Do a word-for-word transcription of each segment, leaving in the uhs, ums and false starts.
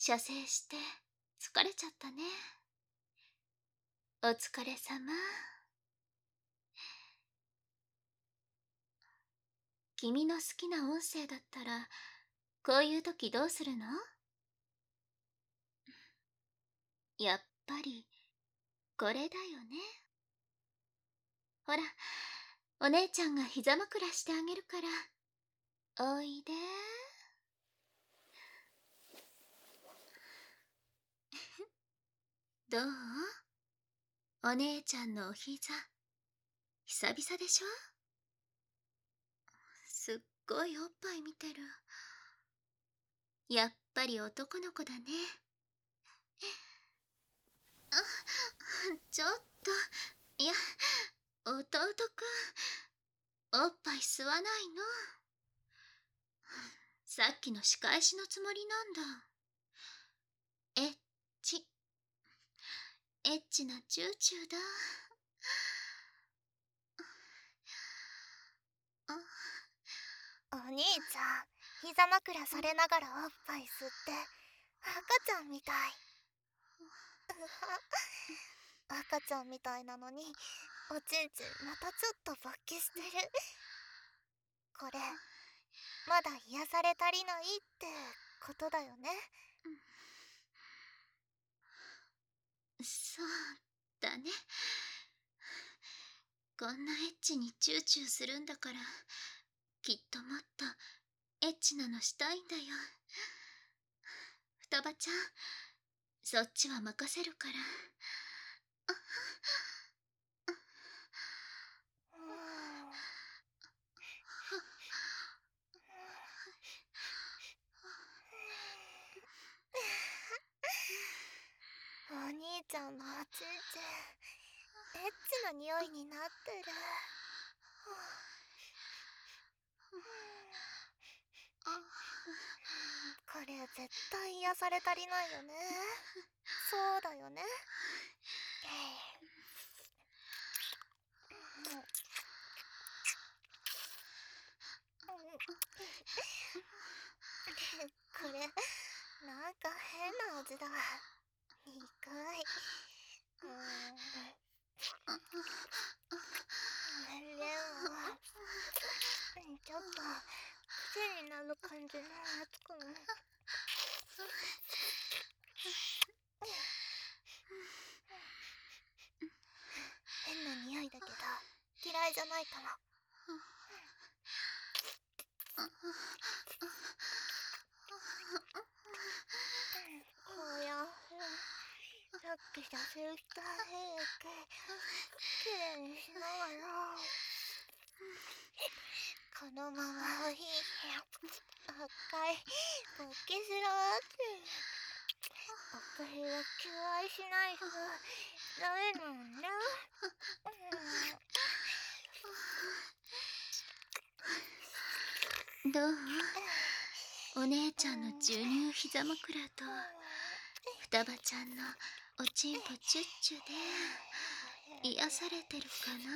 射精して疲れちゃったね。お疲れ様。君の好きな音声だったら、こういう時どうするの？やっぱり、これだよね。ほら、お姉ちゃんが膝枕してあげるから、おいで。どう？お姉ちゃんのお膝、久々でしょ？すっごいおっぱい見てる。やっぱり男の子だね。あ、ちょっと、いや、弟くん、おっぱい吸わないの？さっきの仕返しのつもりなんだ。エッチ。エッチなチューチューだ。 お兄ちゃん、膝枕されながらおっぱい吸って赤ちゃんみたい。赤ちゃんみたいなのにおちんちんまたちょっと勃起してる。これまだ癒され足りないってことだよね。 そうだね。こんなエッチにチューチューするんだから、きっともっとエッチなのしたいんだよ。双葉ちゃん、そっちは任せるから。 お兄ちゃんのおちんちんエッチな匂いになってる。これ絶対癒され足りないよね。そうだよね。これなんか変な味だ。苦い。うんでもちょっと癖になる感じのやつかも。変な匂いだけど嫌いじゃないかも。こやさっき写真した兵器きれいにしながらこのままおひ赤い勃起しろって赤いは求愛しないとダメなんだ。 どう？お姉ちゃんの授乳膝枕と双葉ちゃんのおちんぽチュッチュで癒されてるかな？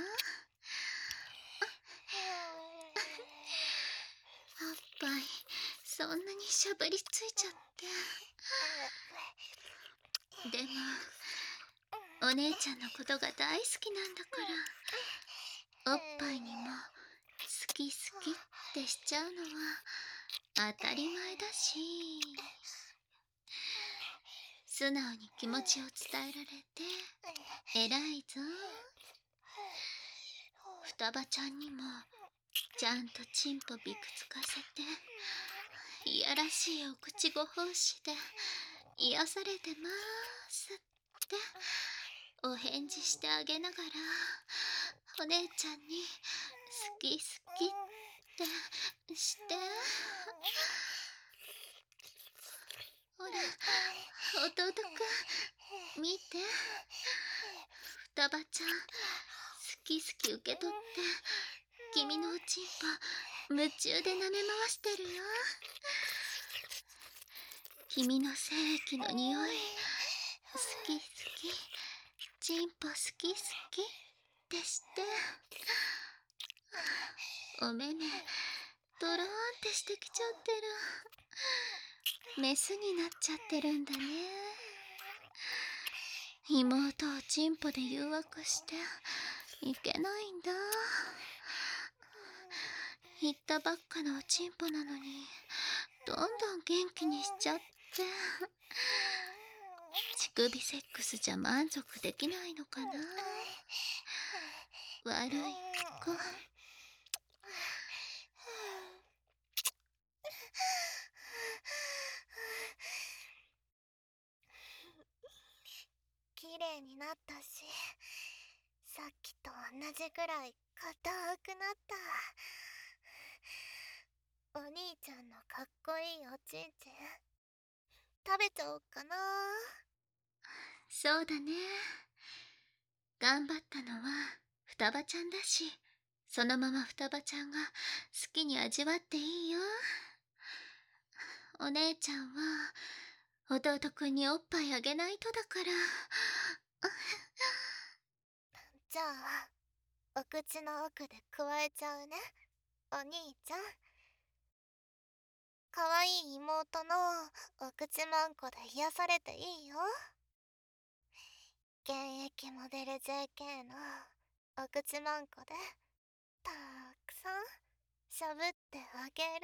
おっぱいそんなにしゃぶりついちゃって。でもお姉ちゃんのことが大好きなんだから、おっぱいにも好き好きってしちゃうのは当たり前だし、素直に気持ちを伝えられて偉いぞ。双葉ちゃんにもちゃんとチンポびくつかせて、いやらしいお口ご奉仕で癒されてますってお返事してあげながら、お姉ちゃんに好き好きってして。ほら、弟くん見て、双葉ちゃん好き好き受け取って君のおちんぽ夢中で舐め回してるよ。君の精液の匂い好き好き、ちんぽ好き好きってして。お目目ドローンってしてきちゃってる。 メスになっちゃってるんだね。妹をチンポで誘惑していけないんだ。言ったばっかのおチンポなのにどんどん元気にしちゃって、乳首セックスじゃ満足できないのかな。悪い子。 綺麗になったし、さっきと同じくらい硬くなった。お兄ちゃんのかっこいいおちんちん食べちゃおうかな。 そうだね。頑張ったのは双葉ちゃんだし、そのまま双葉ちゃんが好きに味わっていいよ。お姉ちゃんは弟くんにおっぱいあげないとだから。 じゃあお口の奥でくわえちゃうね、お兄ちゃん。かわいい妹のお口まんこで癒されていいよ。現役モデル ジェーケー のお口まんこでたくさんしゃぶってあげる。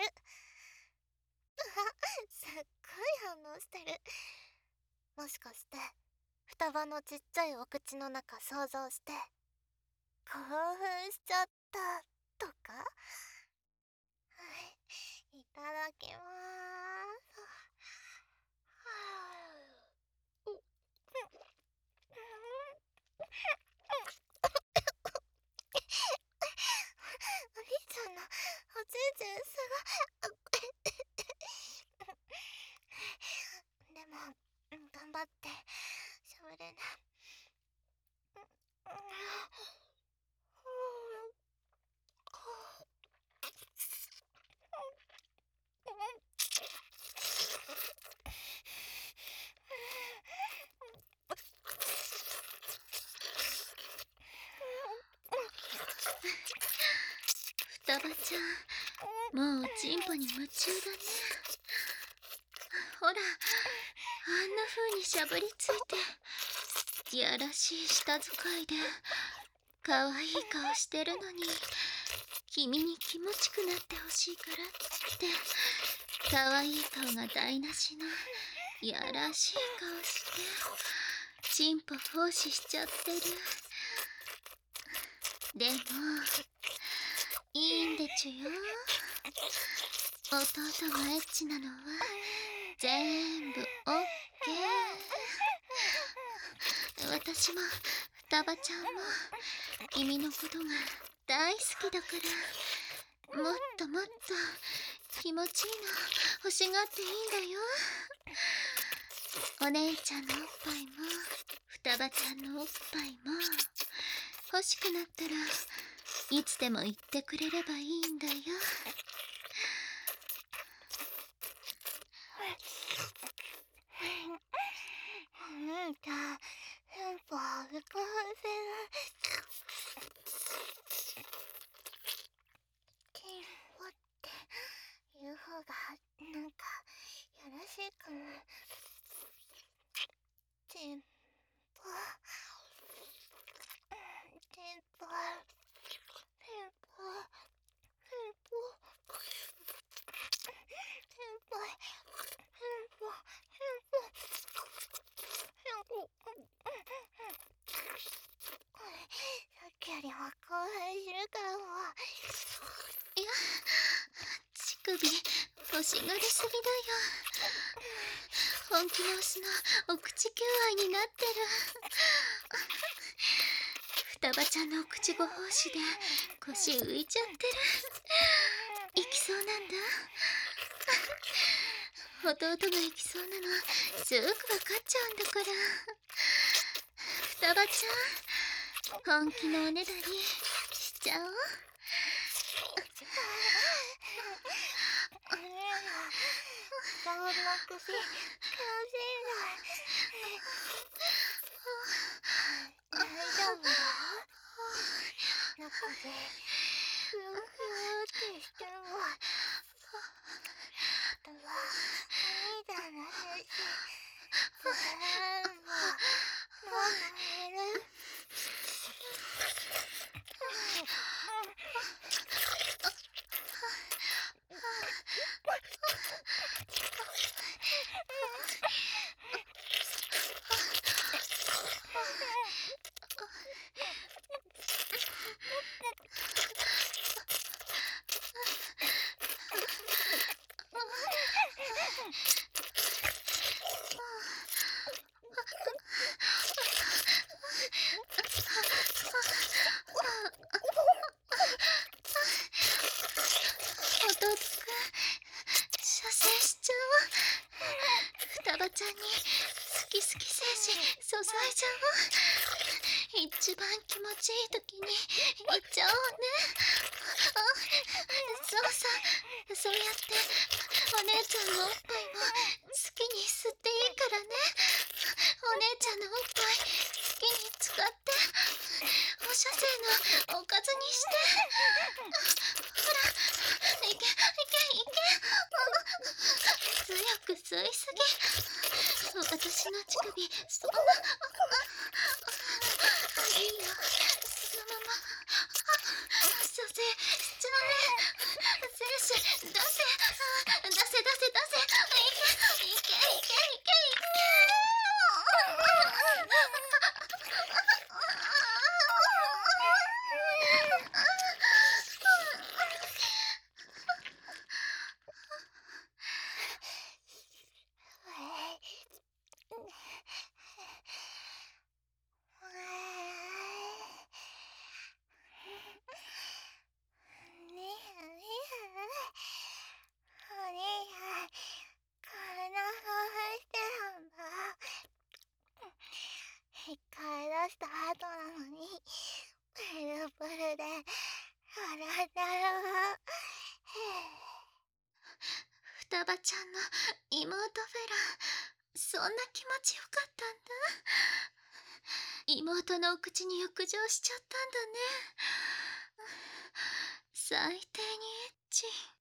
すっごい反応してる。もしかして双葉のちっちゃいお口の中想像して興奮しちゃったとか。はい、いただきまーす。お兄ちゃんのおちんちんすごい。でも頑張ってしゃぶれな。 双葉ちゃん、もうおちんぽに夢中だね。ほら、あんな風にしゃぶりついて、いやらしい舌使いで可愛い顔してるのに、君に気持ちくなってほしいからって可愛い顔が台無しのいやらしい顔してチンポ奉仕しちゃってる。でもいいんでちゅよ。弟がエッチなのは全部オッケー。私も双葉ちゃんも君のことが大好きだから、もっともっと気持ちいいの欲しがっていいんだよ。お姉ちゃんのおっぱいも双葉ちゃんのおっぱいも欲しくなったらいつでも言ってくれればいいんだよ。 うんじゃあうんぽぶこせるチンポって言う方がなんかよろしいかも。チンポチンポチンポチンポチンポチンポチンポさっきよりも興奮するかも。 いや、乳首欲しがりすぎだよ。本気のオスのお口求愛になってる。双葉ちゃんのお口ご奉仕で腰浮いちゃってる。行きそうなんだ。弟が行きそうなのすぐ分かっちゃうんだから。双葉ちゃん、本気のおねだりしちゃおう。 そんな口気持ちいいな。大丈夫だよ。中でふわふわってしてもあとはお兄全部飲める。 弟くん、射精しちゃう。双葉ちゃんに好き好き精子注いじゃう。一番気持ちいい時に行っちゃおうね。あ、そうさ、そうやってお姉ちゃんのおっぱいも好きに吸っていいからね。お姉ちゃんのおっぱい好きに使って放射性のおかずにして。ほら、いけいけいけ。強く吸いすぎ。私の乳首そんな。いいよ、そのまま射精しちゃうね。精子出せ、出せ出せ出せ。いけいけいけいけいけ。 一回出した後なのにプルプルで笑っちゃう。 双葉ちゃんの妹フェラン、そんな気持ちよかったんだ。妹のお口に浴場しちゃったんだね。最低にエッチ。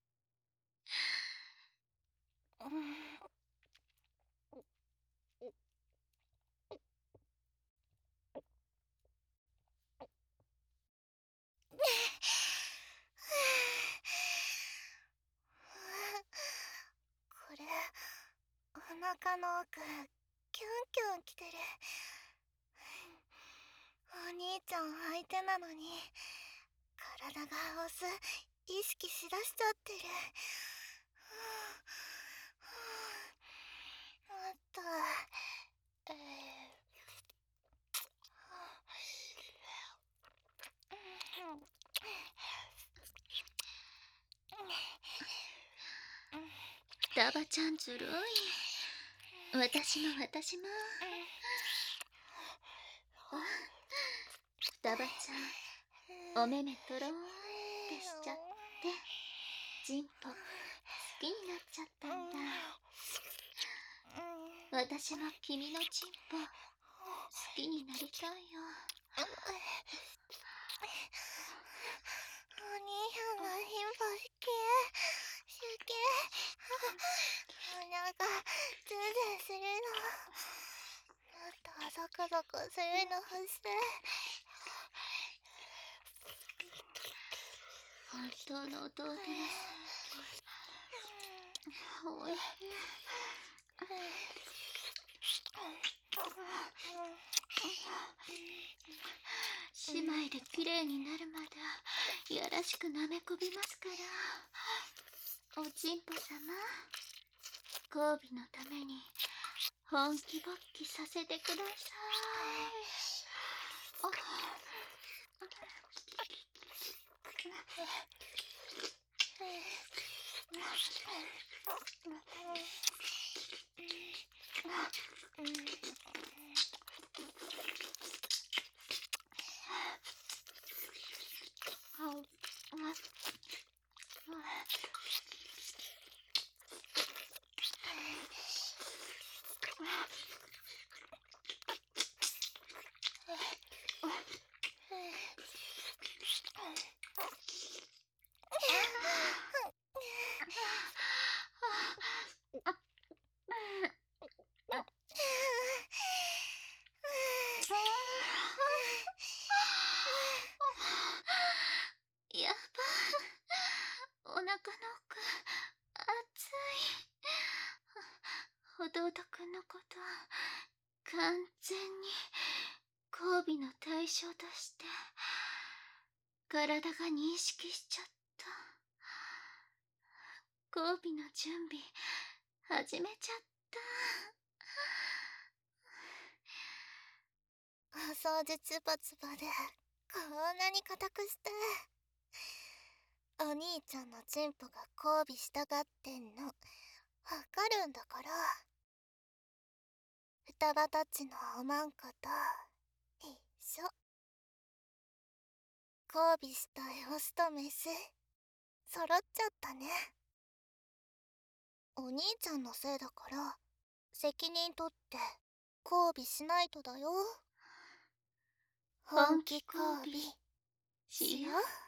これお腹の奥キュンキュンきてる。お兄ちゃん相手なのに体が押す意識しだしちゃってる。もっとえ双葉ちゃんずるい。私も私も。双葉ちゃん、お目目とろーんってしちゃってチンポ好きになっちゃったんだ。私も君のチンポ好きになりたいよ。 お兄さんのチンポ好き好き。お腹ズルズルするの。もっとゾクゾクするの欲しい。 本当の弟の性器おいしい。姉妹で綺麗になるまでやらしく舐めこびますから。おちんぽ様、交尾のために本気勃起させてください。あ弟くんのこと完全に交尾の対象として体が認識しちゃった。交尾の準備始めちゃった。 お掃除チュパチュパでこんなに硬くして、お兄ちゃんのチンポが交尾したがってんのわかるんだから。双葉たちのおまんこと一緒。交尾したオスとメス揃っちゃったね。お兄ちゃんのせいだから責任取って交尾しないとだよ。本気交尾しよう。